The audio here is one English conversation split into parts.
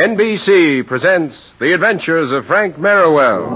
NBC presents The Adventures of Frank Merriwell.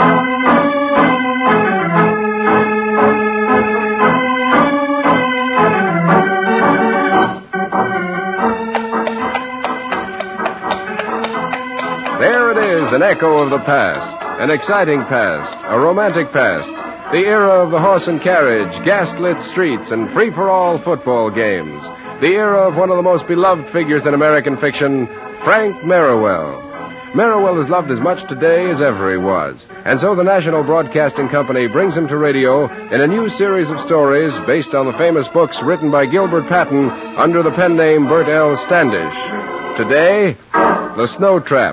There it is, an echo of the past, an exciting past, a romantic past, the era of the horse and carriage, gas-lit streets, and free-for-all football games, the era of one of the most beloved figures in American fiction, Frank Merriwell. Merriwell is loved as much today as ever he was, and so the National Broadcasting Company brings him to radio in a new series of stories based on the famous books written by Gilbert Patton under the pen name Bert L. Standish. Today, The Snow Trap.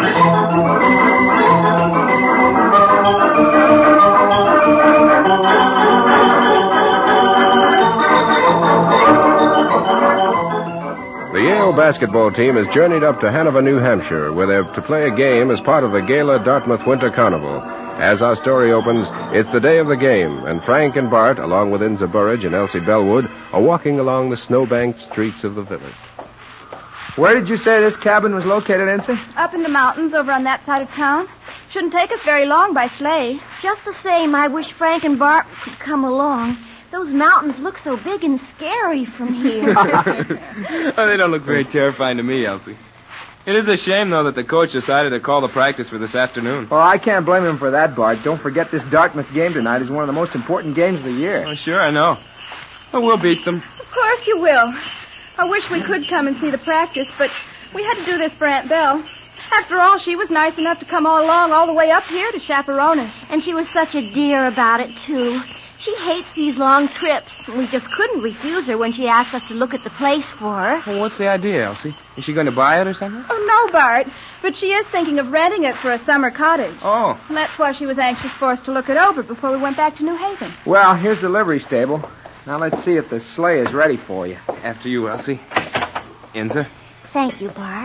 The Yale basketball team has journeyed up to Hanover, New Hampshire, where they're to play a game as part of the Gala Dartmouth Winter Carnival. As our story opens, it's the day of the game, and Frank and Bart, along with Inza Burridge and Elsie Bellwood, are walking along the snow-banked streets of the village. Where did you say this cabin was located, Inza? Up in the mountains over on that side of town. Shouldn't take us very long by sleigh. Just the same, I wish Frank and Bart could come along. Those mountains look so big and scary from here. Oh, they don't look very terrifying to me, Elsie. It is a shame, though, that the coach decided to call the practice for this afternoon. Well, I can't blame him for that, Bart. Don't forget this Dartmouth game tonight is one of the most important games of the year. Oh, sure, I know. But we'll beat them. Of course you will. I wish we could come and see the practice, but we had to do this for Aunt Belle. After all, she was nice enough to come all the way up here to chaperone us. And she was such a dear about it, too. She hates these long trips. We just couldn't refuse her when she asked us to look at the place for her. Well, what's the idea, Elsie? Is she going to buy it or something? Oh, no, Bart. But she is thinking of renting it for a summer cottage. Oh. And that's why she was anxious for us to look it over before we went back to New Haven. Well, here's the livery stable. Now let's see if the sleigh is ready for you. After you, Elsie. Inza? Thank you, Bart.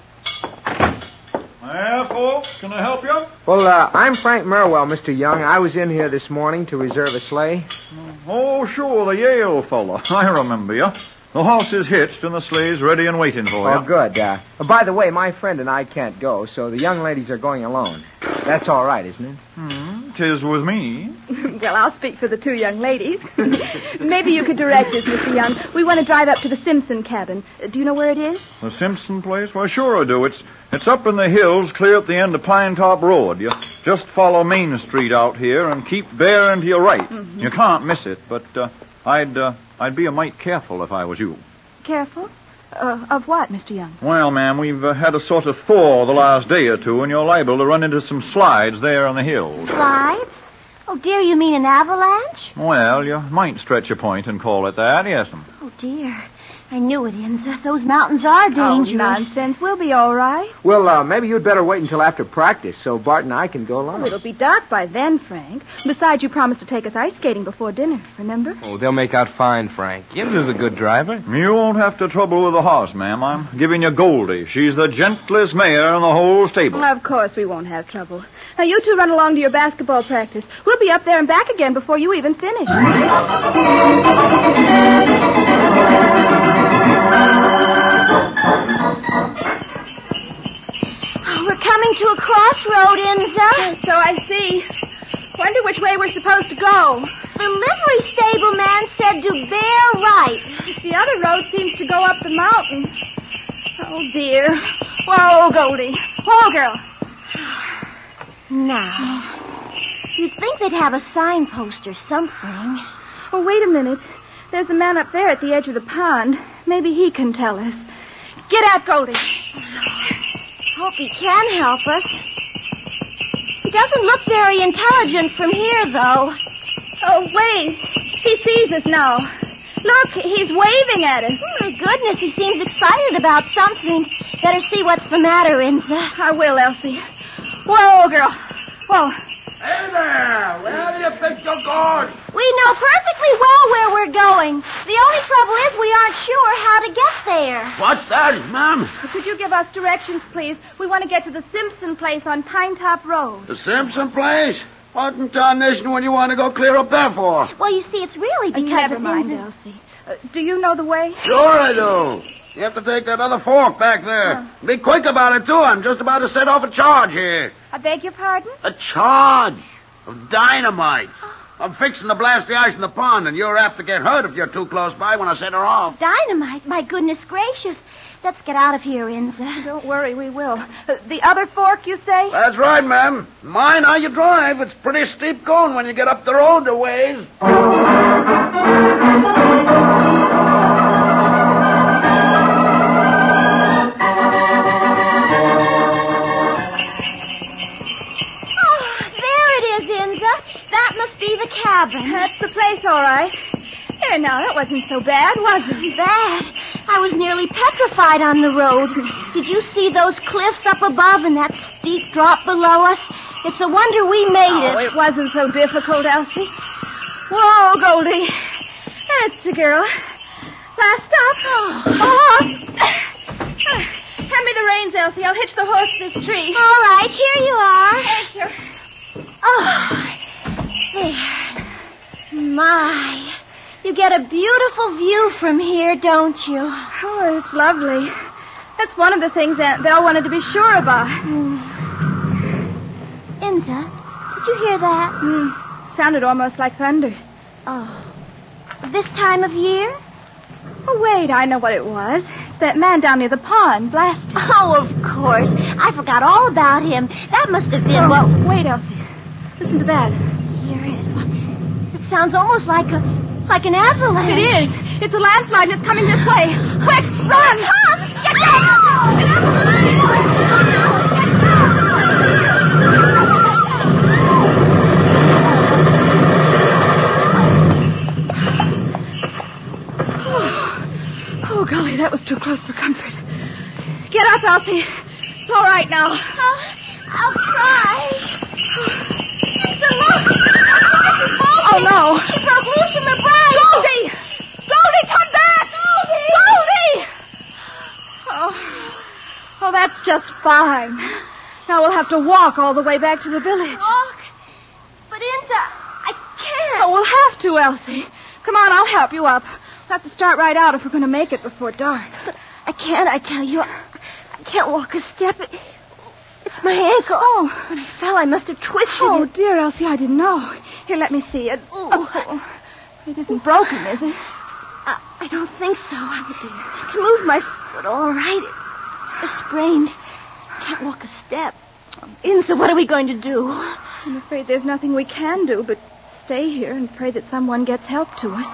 Well, folks, can I help you? Well, I'm Frank Merriwell, Mr. Young. I was in here this morning to reserve a sleigh. Oh, sure, the Yale fella. I remember you. The horse is hitched and the sleigh's ready and waiting for you. Oh, good. By the way, my friend and I can't go, so the young ladies are going alone. That's all right, isn't it? 'Tis with me. Well, I'll speak for the two young ladies. Maybe you could direct us, Mr. Young. We want to drive up to the Simpson cabin. Do you know where it is? The Simpson place? Well, sure I do. It's up in the hills, clear at the end of Pine Top Road. You just follow Main Street out here and keep bearing to your right. Mm-hmm. You can't miss it, but I'd be a mite careful if I was you. Careful? Of what, Mr. Young? Well, ma'am, we've had a sort of thaw the last day or two, and you're liable to run into some slides there on the hills. Slides? Oh, dear, you mean an avalanche? Well, you might stretch a point and call it that, yes'm. Oh, dear. I knew it, Inza. Those mountains are dangerous. Oh, nonsense. We'll be all right. Well, maybe you'd better wait until after practice so Bart and I can go along. Oh, it'll be dark by then, Frank. Besides, you promised to take us ice skating before dinner, remember? Oh, they'll make out fine, Frank. Inza's a good driver. You won't have to trouble with the horse, ma'am. I'm giving you Goldie. She's the gentlest mare in the whole stable. Well, of course we won't have trouble. Now, you two run along to your basketball practice. We'll be up there and back again before you even finish. We're coming to a crossroad, Inza. So I see. Wonder which way we're supposed to go. The livery stable man said to bear right. The other road seems to go up the mountain. Oh, dear. Whoa, Goldie. Whoa, girl. Now, you'd think they'd have a signpost or something. Oh, wait a minute. There's a man up there at the edge of the pond. Maybe he can tell us. Get out, Goldie. Hope he can help us. He doesn't look very intelligent from here, though. Oh, wait. He sees us now. Look, he's waving at us. Oh, my goodness, he seems excited about something. Better see what's the matter, Inza. I will, Elsie. Whoa, girl. Whoa. Hey there! Where do you think you're going? We know perfectly well where we're going. The only trouble is we aren't sure how to get there. What's that, Mom? Could you give us directions, please? We want to get to the Simpson place on Pine Top Road. The Simpson place? What in tarnation would you want to go clear up there for? Well, you see, it's really because Never of mind, Inza. Elsie. Do you know the way? Sure I do. You have to take that other fork back there. Be quick about it, too. I'm just about to set off a charge here. I beg your pardon? A charge of dynamite. I'm fixing to blast the ice in the pond, and you're apt to get hurt if you're too close by when I set her off. Dynamite? My goodness gracious. Let's get out of here, Inza. Don't worry, we will. The other fork, you say? That's right, ma'am. Mind how you drive. It's pretty steep going when you get up the road a ways. The cabin. That's the place, all right. There, now, that wasn't so bad, was it? Bad? I was nearly petrified on the road. Did you see those cliffs up above and that steep drop below us? It's a wonder we made it. It wasn't so difficult, Elsie. Whoa, Goldie. That's the girl. Last stop. Oh. Hand me the reins, Elsie. I'll hitch the horse to this tree. All right, here you are. Thank you. Oh. There. My. You get a beautiful view from here, don't you? Oh, it's lovely. That's one of the things Aunt Belle wanted to be sure about. Inza, did you hear that? Sounded almost like thunder. Oh. This time of year? Oh, wait, I know what it was. It's that man down near the pond, blasting. Oh, of course. I forgot all about him. That must have been Well, wait, Elsie. Listen to that. It sounds almost like an avalanche. It is. It's a landslide and it's coming this way. Quick, run! Come! Get down! Oh, golly, that was too close for comfort. Get up, Elsie. It's all right now. I'll try. Oh, no. She broke loose from her bride. Goldie! Goldie, come back! Goldie! Oh, that's just fine. Now we'll have to walk all the way back to the village. Walk? But Inza, I can't. Oh, we'll have to, Elsie. Come on, I'll help you up. We'll have to start right out if we're going to make it before dark. But I can't, I tell you. I can't walk a step. It's my ankle. Oh. When I fell, I must have twisted Oh, it. dear, Elsie, I didn't know. Here, let me see it. Oh. It isn't broken, is it? I don't think so. I can move my foot all right. It's just sprained. I can't walk a step. Inza, what are we going to do? I'm afraid there's nothing we can do but stay here and pray that someone gets help to us.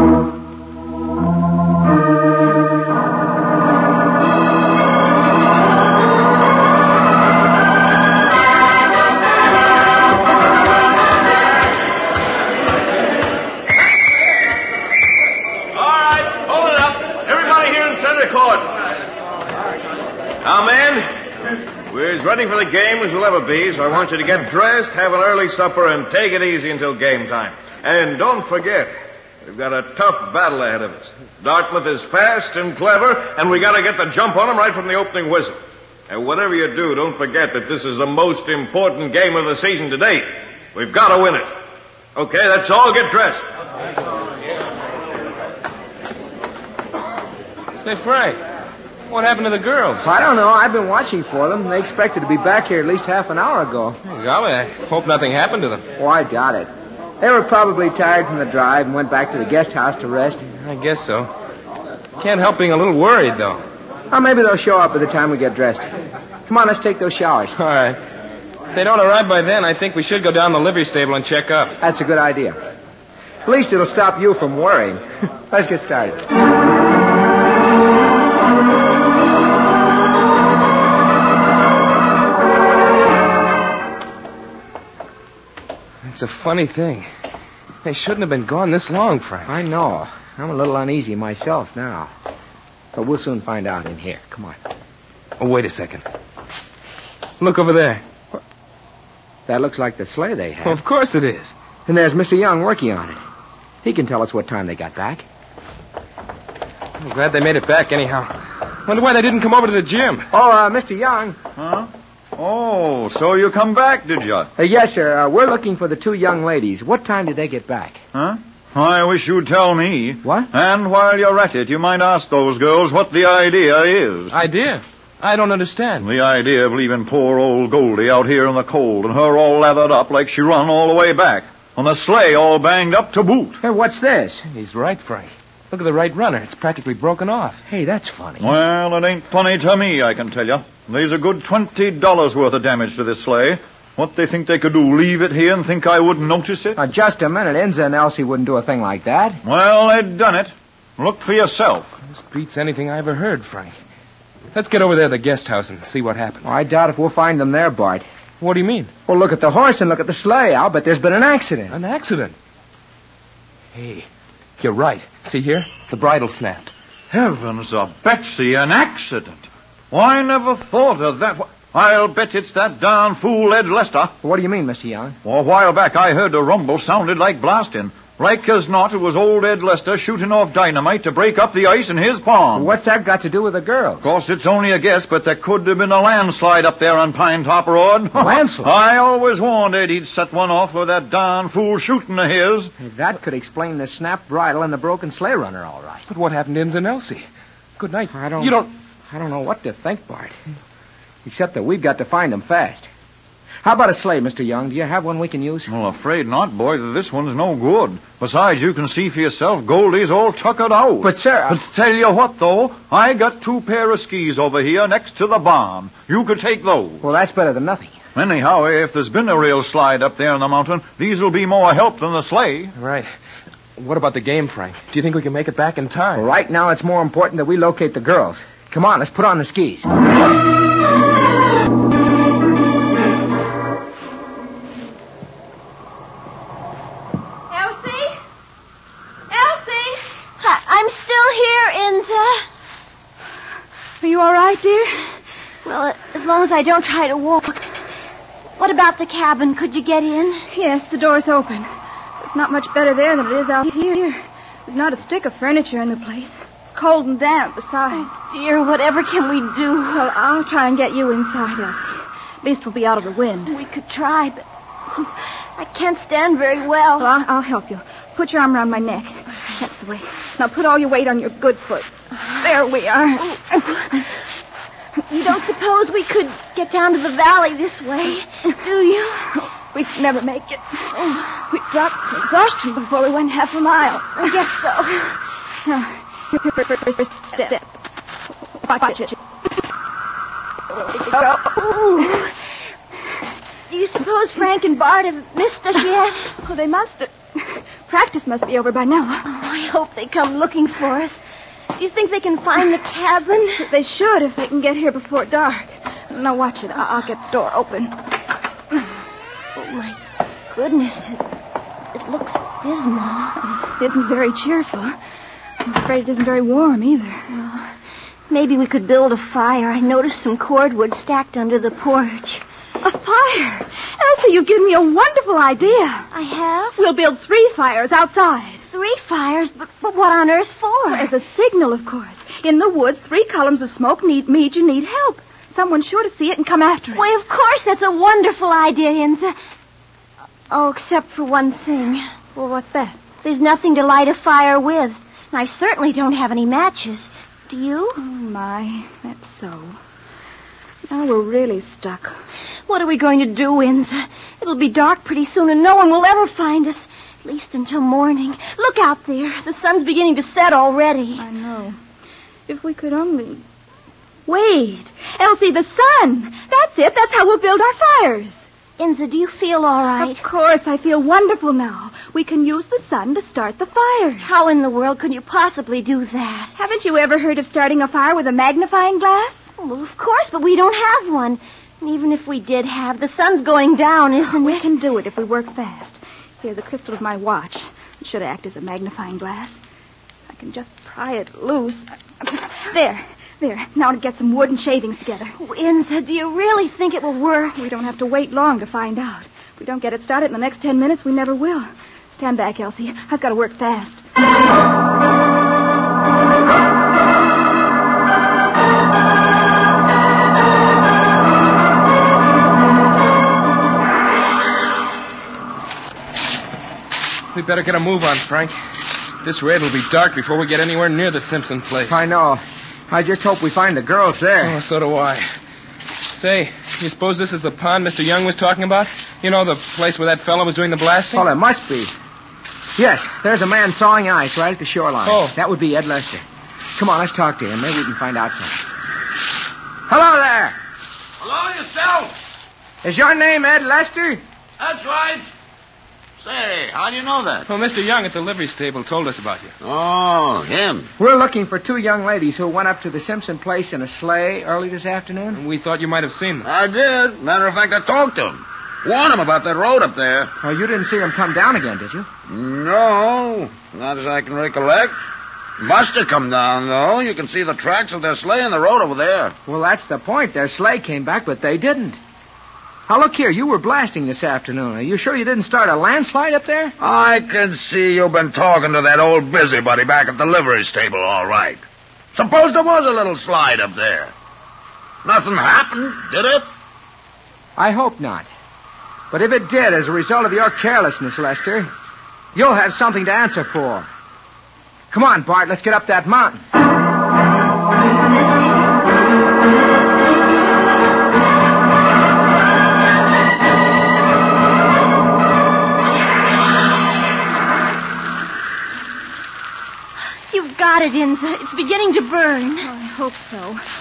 Now, men, we're as ready for the game as we'll ever be, so I want you to get dressed, have an early supper, and take it easy until game time. And don't forget, we've got a tough battle ahead of us. Dartmouth is fast and clever, and we got to get the jump on them right from the opening whistle. And whatever you do, don't forget that this is the most important game of the season to date. We've got to win it. Okay, that's all. Get dressed. Say, Frank, what happened to the girls? I don't know. I've been watching for them. They expected to be back here at least half an hour ago. Oh, golly, I hope nothing happened to them. Oh, I doubt it. They were probably tired from the drive and went back to the guest house to rest. I guess so. Can't help being a little worried, though. Well, maybe they'll show up by the time we get dressed. Come on, let's take those showers. All right. If they don't arrive by then, I think we should go down to the livery stable and check up. That's a good idea. At least it'll stop you from worrying. Let's get started. It's a funny thing. They shouldn't have been gone this long, Frank. I know. I'm a little uneasy myself now. But we'll soon find out in here. Come on. Oh, wait a second. Look over there. That looks like the sleigh they have. Well, of course it is. And there's Mr. Young working on it. He can tell us what time they got back. I'm glad they made it back anyhow. Wonder why they didn't come over to the gym. Oh, Mr. Young. Huh? Oh, so you come back, did you? Yes, sir. We're looking for the two young ladies. What time did they get back? Huh? I wish you'd tell me. What? And while you're at it, you might ask those girls what the idea is. Idea? I don't understand. The idea of leaving poor old Goldie out here in the cold and her all lathered up like she run all the way back. And the sleigh all banged up to boot. Hey, what's this? He's right, Frank. Look at the right runner. It's practically broken off. Hey, that's funny. Well, it ain't funny to me, I can tell you. There's a good $20 worth of damage to this sleigh. What they think they could do, leave it here and think I wouldn't notice it? Now, just a minute. Inza and Elsie wouldn't do a thing like that. Well, they'd done it. Look for yourself. This beats anything I ever heard, Frank. Let's get over there to the guest house and see what happened. Well, I doubt if we'll find them there, Bart. What do you mean? Well, look at the horse and look at the sleigh. I'll bet there's been an accident. An accident? Hey, you're right. See here? The bridle snapped. Heavens a Betsy, an accident. Why, I never thought of that. I'll bet it's that darn fool Ed Lester. What do you mean, Mr. Young? Well, a while back I heard a rumble sounded like blasting. Like as not, it was old Ed Lester shooting off dynamite to break up the ice in his pond. Well, what's that got to do with the girls? Of course, it's only a guess, but there could have been a landslide up there on Pine Top Road. Landslide? I always warned Ed he'd set one off with that darn fool shooting of his. Hey, that could explain the snapped bridle and the broken sleigh runner, all right. But what happened to Inz and Elsie? Good night. I don't know what to think, Bart. Except that we've got to find them fast. How about a sleigh, Mr. Young? Do you have one we can use? Well, afraid not, boy. This one's no good. Besides, you can see for yourself, Goldie's all tuckered out. But, sir... But tell you what, though, I got 2 pair of skis over here next to the barn. You could take those. Well, that's better than nothing. Anyhow, if there's been a real slide up there in the mountain, these will be more help than the sleigh. Right. What about the game, Frank? Do you think we can make it back in time? Well, right now, it's more important that we locate the girls. Come on, let's put on the skis. I'm still here, Inza. Are you all right, dear? Well, as long as I don't try to walk. What about the cabin? Could you get in? Yes, the door's open. It's not much better there than it is out here. There's not a stick of furniture in the place. It's cold and damp besides. Oh, dear, whatever can we do? Well, I'll try and get you inside, Elsie. At least we'll be out of the wind. We could try, but I can't stand very well. Well, I'll help you. Put your arm around my neck. That's the way. Now put all your weight on your good foot. There we are. You don't suppose we could get down to the valley this way, do you? We'd never make it. We'd drop from exhaustion before we went half a mile. I guess so. Now, first step. Watch it. Ooh. Do you suppose Frank and Bart have missed us yet? Oh, they must have. Practice must be over by now. Oh, I hope they come looking for us. Do you think they can find the cabin? They should if they can get here before dark. Now watch it. I'll get the door open. Oh, my goodness. It looks dismal. It isn't very cheerful. I'm afraid it isn't very warm either. Well, maybe we could build a fire. I noticed some cordwood stacked under the porch. A fire? Elsie, you've given me a wonderful idea. I have? We'll build 3 fires outside. 3 fires? But what on earth for? As a signal, of course. In the woods, 3 columns of smoke means you need help. Someone's sure to see it and come after it. Why, of course, that's a wonderful idea, Inza. Oh, except for one thing. Well, what's that? There's nothing to light a fire with. And I certainly don't have any matches. Do you? Oh, my. That's so. Now we're really stuck. What are we going to do, Inza? It'll be dark pretty soon and no one will ever find us. At least until morning. Look out there. The sun's beginning to set already. I know. If we could only... Wait. Elsie, the sun. That's it. That's how we'll build our fires. Inza, do you feel all right? Of course. I feel wonderful now. We can use the sun to start the fires. How in the world could you possibly do that? Haven't you ever heard of starting a fire with a magnifying glass? Well, of course, but we don't have one. And even if we did have, the sun's going down, isn't it? We can do it if we work fast. Here, the crystal of my watch. It should act as a magnifying glass. I can just pry it loose. There. Now to get some wood and shavings together. Oh, Inza, do you really think it will work? We don't have to wait long to find out. If we don't get it started in the next 10 minutes, we never will. Stand back, Elsie. I've got to work fast. we'd better get a move on, Frank. This raid will be dark before we get anywhere near the Simpson place. I know. I just hope we find the girls there. Oh, so do I. Say, you suppose this is the pond Mr. Young was talking about? You know, the place where that fellow was doing the blasting? Well, it must be. Yes, there's a man sawing ice right at the shoreline. Oh. That would be Ed Lester. Come on, let's talk to him. Maybe we can find out something. Hello there. Hello, yourself. Is your name Ed Lester? That's right. Say, how do you know that? Well, Mr. Young at the livery stable told us about you. Oh, him. We're looking for 2 young ladies who went up to the Simpson place in a sleigh early this afternoon. We thought you might have seen them. I did. Matter of fact, I talked to him. Warned him about that road up there. Oh, you didn't see them come down again, did you? No, not as I can recollect. Must have come down, though. You can see the tracks of their sleigh in the road over there. Well, that's the point. Their sleigh came back, but they didn't. Now, look here. You were blasting this afternoon. Are you sure you didn't start a landslide up there? I can see you've been talking to that old busybody back at the livery stable, all right. Suppose there was a little slide up there. Nothing happened, did it? I hope not. But if it did, as a result of your carelessness, Lester, you'll have something to answer for. Come on, Bart, let's get up that mountain. You've got it, Inza. It's beginning to burn. Oh, I hope so.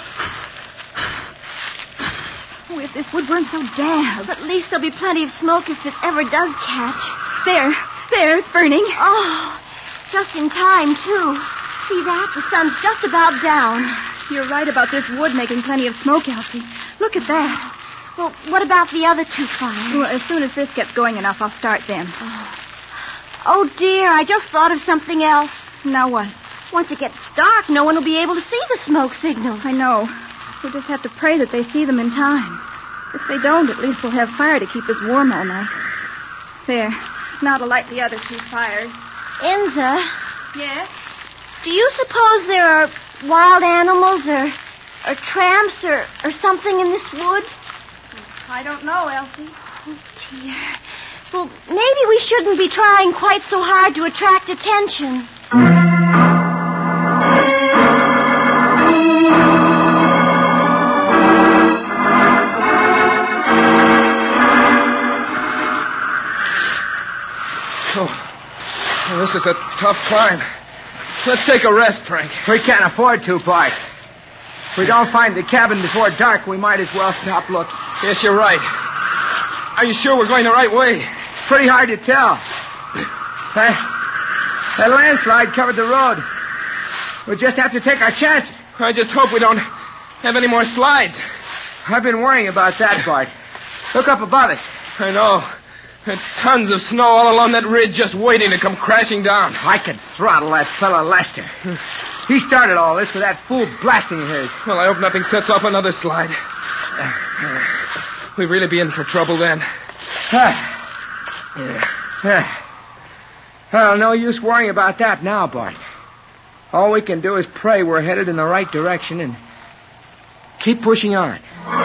Oh, if this wood weren't so damp. At least there'll be plenty of smoke if it ever does catch. There, it's burning. Oh, just in time, too. See that? The sun's just about down. You're right about this wood making plenty of smoke, Elsie. Look at that. Well, what about the other 2 fires? Well, as soon as this gets going enough, I'll start them. Oh, dear, I just thought of something else. Now what? Once it gets dark, no one will be able to see the smoke signals. I know. We'll just have to pray that they see them in time. If they don't, at least we'll have fire to keep us warm all night. There. Now to light the other 2 fires. Inza, Yes? do you suppose there are wild animals or tramps or something in this wood? I don't know, Elsie. Oh, dear. Well, maybe we shouldn't be trying quite so hard to attract attention. Well, this is a tough climb. Let's take a rest, Frank. We can't afford to, Bart. If we don't find the cabin before dark, we might as well stop looking. Yes, you're right. Are you sure we're going the right way? Pretty hard to tell. That landslide covered the road. We'll just have to take our chances. I just hope we don't have any more slides. I've been worrying about that, Bart. Look up above us. I know. There are tons of snow all along that ridge just waiting to come crashing down. I could throttle that fella Lester. He started all this with that fool blasting of his. Well, I hope nothing sets off another slide. We'd really be in for trouble then. Well, no use worrying about that now, Bart. All we can do is pray we're headed in the right direction and keep pushing on.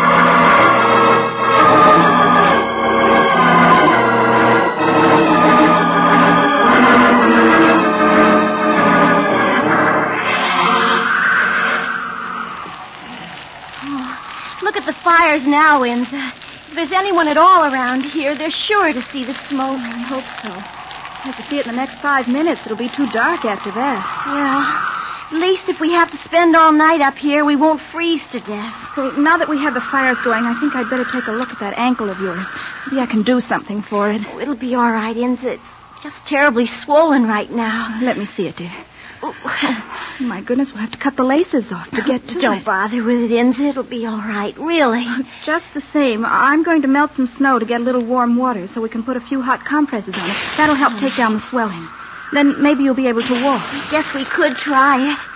Look at the fires now, Inza. If there's anyone at all around here, they're sure to see the smoke. I hope so. We'll have to see it in the next 5 minutes. It'll be too dark after that. Well, at least if we have to spend all night up here, we won't freeze to death. Well, now that we have the fires going, I think I'd better take a look at that ankle of yours. Maybe I can do something for it. Oh, it'll be all right, Inza. It's just terribly swollen right now. Let me see it, dear. Oh, my goodness, we'll have to cut the laces off to get to Don't it. bother with it, Inza. It'll be all right, really. Just the same, I'm going to melt some snow to get a little warm water so we can put a few hot compresses on it. That'll help take down the swelling. Then maybe you'll be able to walk. Guess we could try it.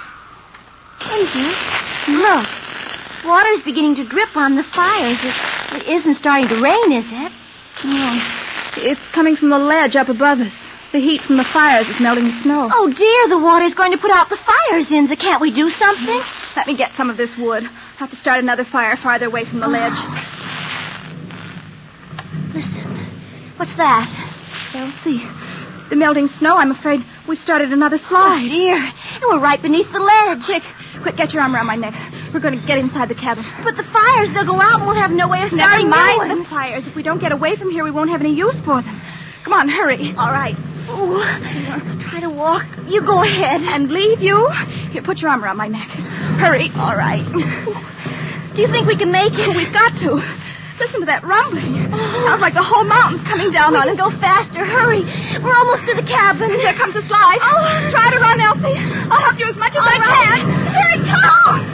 Inza, look. Water's beginning to drip on the fires. It isn't starting to rain, is it? No. It's coming from the ledge up above us. The heat from the fires is melting the snow. Oh, dear, the water's going to put out the fires, Inza. Can't we do something? Let me get some of this wood. I'll have to start another fire farther away from the ledge. Listen. What's that? Elsie, the melting snow, I'm afraid we've started another slide. Oh, dear. And we're right beneath the ledge. Quick, get your arm around my neck. We're going to get inside the cabin. But the fires, they'll go out and we'll have no way of Never starting mind new the ones. fires. If we don't get away from here, we won't have any use for them. Come on, hurry. All right. Ooh, I'll try to walk. You go ahead. And leave you? Here, put your arm around my neck. Hurry. All right. Do you think we can make it? We've got to. Listen to that rumbling. Sounds like the whole mountain's coming down on us. Go faster. Hurry. We're almost to the cabin. Here comes the slide. Oh. Try to run, Elsie. I'll help you as much as I can. Here it comes.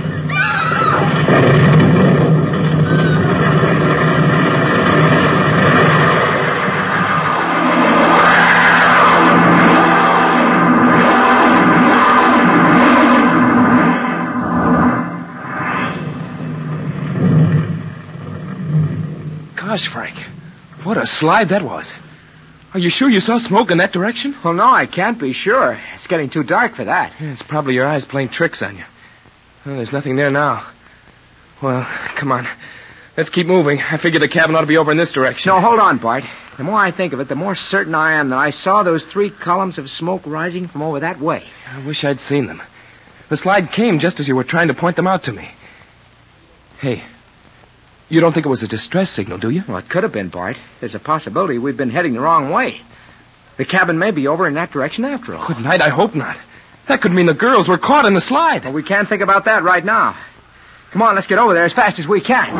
Gosh, Frank, what a slide that was. Are you sure you saw smoke in that direction? Well, no, I can't be sure. It's getting too dark for that. Yeah, it's probably your eyes playing tricks on you. Well, there's nothing there now. Well, come on. Let's keep moving. I figure the cabin ought to be over in this direction. No, hold on, Bart. The more I think of it, the more certain I am that I saw those 3 columns of smoke rising from over that way. I wish I'd seen them. The slide came just as you were trying to point them out to me. Hey, you don't think it was a distress signal, do you? Well, it could have been, Bart. There's a possibility we've been heading the wrong way. The cabin may be over in that direction after all. Good night, I hope not. That could mean the girls were caught in the slide. Well, we can't think about that right now. Come on, let's get over there as fast as we can.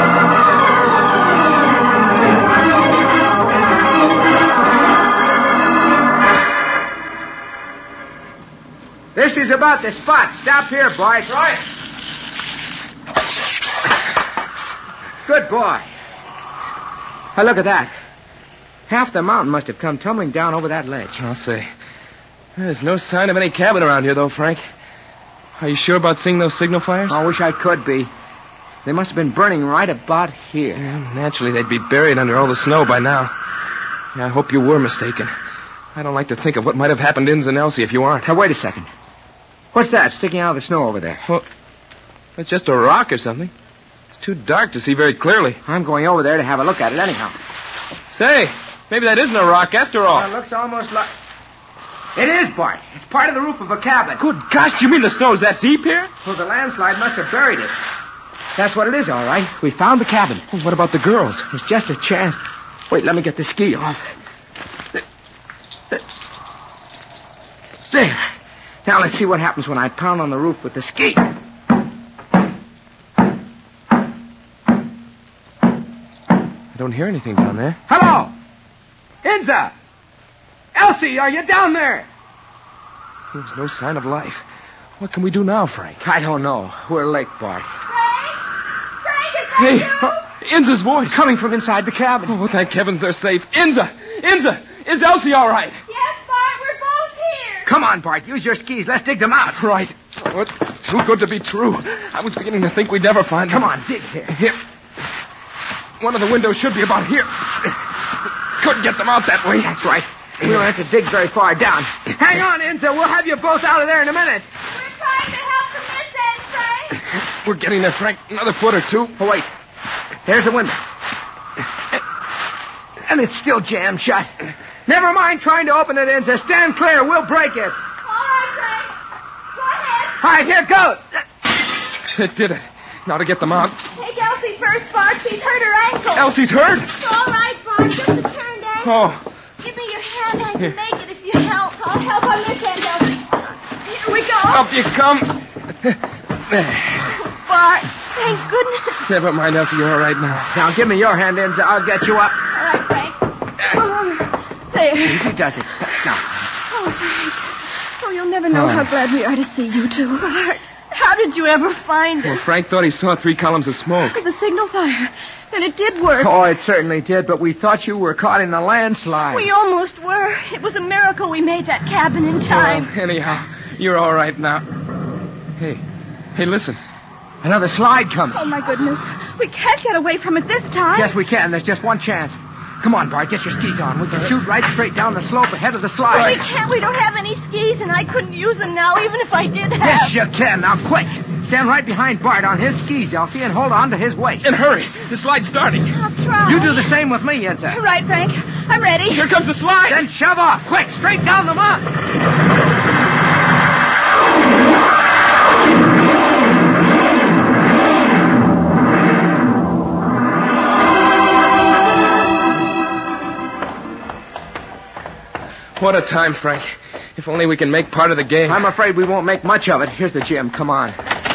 This is about the spot. Stop here, Bart. Right. Good boy. Hey, look at that. Half the mountain must have come tumbling down over that ledge. I'll say. There's no sign of any cabin around here, though, Frank. Are you sure about seeing those signal fires? I wish I could be. They must have been burning right about here. Yeah, naturally, they'd be buried under all the snow by now. Yeah, I hope you were mistaken. I don't like to think of what might have happened to Inns and Elsie if you aren't. Now, wait a second. What's that sticking out of the snow over there? Well, it's just a rock or something. It's too dark to see very clearly. I'm going over there to have a look at it anyhow. Say, maybe that isn't a rock after all. Well, it looks almost like... It is, Bart. It's part of the roof of a cabin. Good gosh, do you mean the snow's that deep here? Well, the landslide must have buried it. That's what it is, all right. We found the cabin. Well, what about the girls? It was just a chance. Wait, let me get the ski off. There. Now let's see what happens when I pound on the roof with the ski. I don't hear anything down there. Hello! Inza! Elsie, are you down there? There's no sign of life. What can we do now, Frank? I don't know. We're late, Bart. Frank, is that Hey, you? Inza's voice. Coming from inside the cabin. Oh, thank heavens they're safe. Inza! Is Elsie all right? Yes, Bart, we're both here. Come on, Bart. Use your skis. Let's dig them out. Right. Oh, it's too good to be true. I was beginning to think we'd never find them. Come on, dig here. Here. One of the windows should be about here. Couldn't get them out that way. That's right. We don't have to dig very far down. Hang on, Inza. We'll have you both out of there in a minute. We're trying to help from this end, Frank. We're getting there, Frank. Another foot or two. Oh, wait. There's the window. And it's still jammed shut. Never mind trying to open it, Inza. Stand clear. We'll break it. All right, Frank. Go ahead. All right, here goes. It did it. Now to get them out. Take Elsie first, Bart. She's hurt her ankle. Elsie's hurt. All right, Bart. Just a turned ankle. Oh. Give me your hand. I can make it if you help. I'll help on this end, Elsie. Here we go. Up you come. Bart, thank goodness. Never mind, Elsie. You're all right now. Now, give me your hand, Inza. I'll get you up. All right, Frank. There. Easy does it. Now. Oh, Frank. Oh, you'll never know how glad we are to see you two. Bart, how did you ever find Well, us? Frank thought he saw 3 columns of smoke. The signal fire. Then it did work. Oh, it certainly did, but we thought you were caught in a landslide. We almost were. It was a miracle we made that cabin in time. Well, anyhow, you're all right now. Hey, listen. Another slide coming. Oh, my goodness. We can't get away from it this time. Yes, we can. There's just one chance. Come on, Bart, get your skis on. We can shoot right straight down the slope ahead of the slide. We can't. We don't have any skis, and I couldn't use them now, even if I did have. Yes, you can. Now, quick. Stand right behind Bart on his skis, Elsie, and hold on to his waist. And hurry. The slide's starting. I'll try. You do the same with me, Inza. Right, Frank. I'm ready. Here comes the slide. Then shove off. Quick, straight down the mountain. What a time, Frank. If only we can make part of the game. I'm afraid we won't make much of it. Here's the gym. Come on.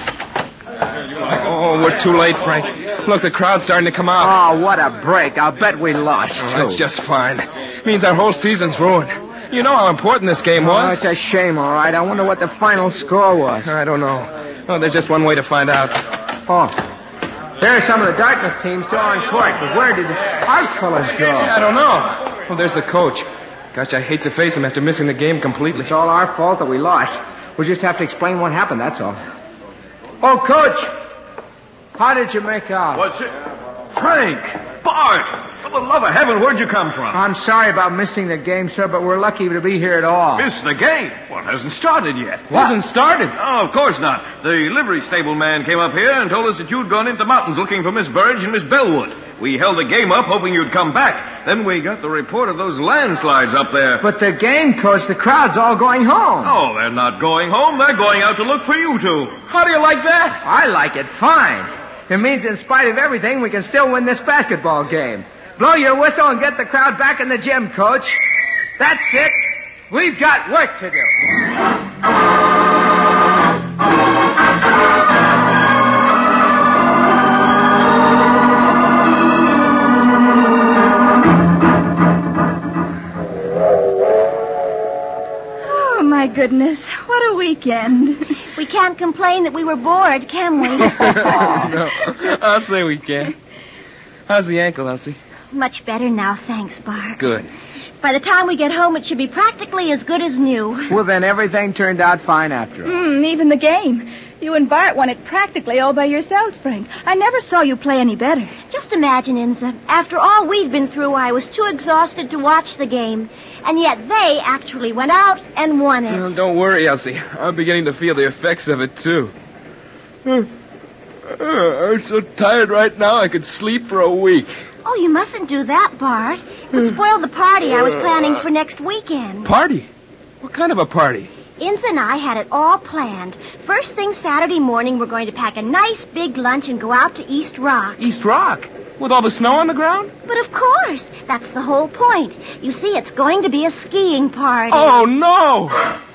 Oh, we're too late, Frank. Look, the crowd's starting to come out. Oh, what a break. I'll bet we lost, too. That's just fine. Means our whole season's ruined. You know how important this game Oh, was. it's a shame, all right. I wonder what the final score was. I don't know. Oh, there's just one way to find out. Oh, there's some of the Dartmouth teams still on court, but where did our fellas go? I don't know. Oh, there's the coach. Gosh, I hate to face him after missing the game completely. It's all our fault that we lost. We just have to explain what happened, that's all. Oh, Coach, how did you make out? What's it? Frank! Bart! For the love of heaven, where'd you come from? I'm sorry about missing the game, sir, but we're lucky to be here at all. Missed the game? Well, it hasn't started yet. Hasn't started. Oh, of course not. The livery stable man came up here and told us that you'd gone into the mountains looking for Miss Burge and Miss Bellwood. We held the game up hoping you'd come back. Then we got the report of those landslides up there. But the game, Coach, the crowd's all going home. Oh, they're not going home. They're going out to look for you two. How do you like that? I like it fine. It means in spite of everything, we can still win this basketball game. Blow your whistle and get the crowd back in the gym, Coach. That's it. We've got work to do. Oh, my goodness. What a weekend. We can't complain that we were bored, can we? No, I'll say we can. How's the ankle, Elsie? Much better now, thanks, Bart. Good. By the time we get home, it should be practically as good as new. Well, then everything turned out fine after all. Even the game. You and Bart won it practically all by yourselves, Frank. I never saw you play any better. Just imagine, Inza. After all we'd been through, I was too exhausted to watch the game. And yet they actually went out and won it. Well, don't worry, Elsie. I'm beginning to feel the effects of it, too. I'm so tired right now I could sleep for a week. Oh, you mustn't do that, Bart. It would spoil the party I was planning for next weekend. Party? What kind of a party? Inza and I had it all planned. First thing Saturday morning, we're going to pack a nice big lunch and go out to East Rock. East Rock? With all the snow on the ground? But of course, that's the whole point. You see, it's going to be a skiing party. Oh, no!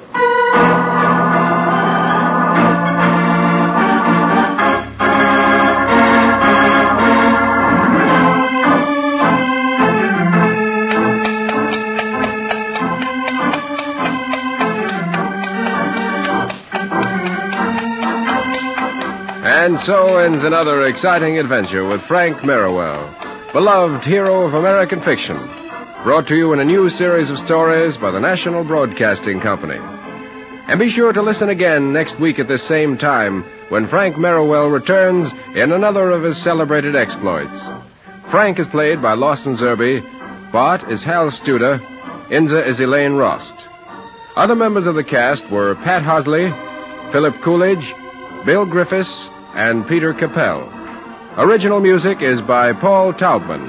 And so ends another exciting adventure with Frank Merriwell, beloved hero of American fiction, brought to you in a new series of stories by the National Broadcasting Company. And be sure to listen again next week at this same time when Frank Merriwell returns in another of his celebrated exploits. Frank is played by Lawson Zerbe, Bart is Hal Studer, Inza is Elaine Rost. Other members of the cast were Pat Hosley, Philip Coolidge, Bill Griffiths, and Peter Capell. Original music is by Paul Taubman.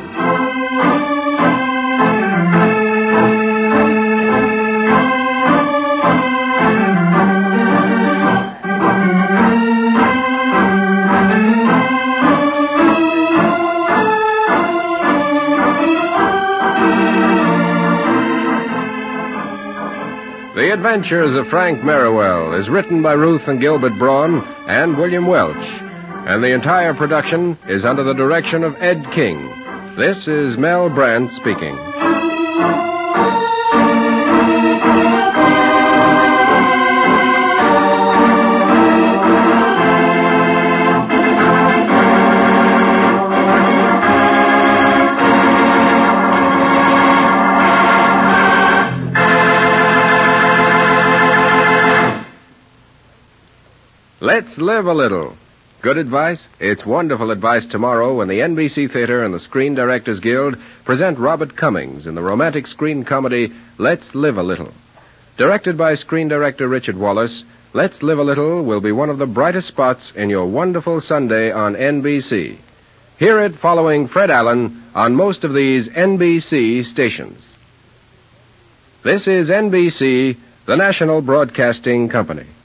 The Adventures of Frank Merriwell is written by Ruth and Gilbert Braun and William Welch, and the entire production is under the direction of Ed King. This is Mel Brandt speaking. Let's live a little. Good advice? It's wonderful advice tomorrow when the NBC Theater and the Screen Directors Guild present Robert Cummings in the romantic screen comedy Let's Live a Little. Directed by screen director Richard Wallace, Let's Live a Little will be one of the brightest spots in your wonderful Sunday on NBC. Hear it following Fred Allen on most of these NBC stations. This is NBC, the National Broadcasting Company.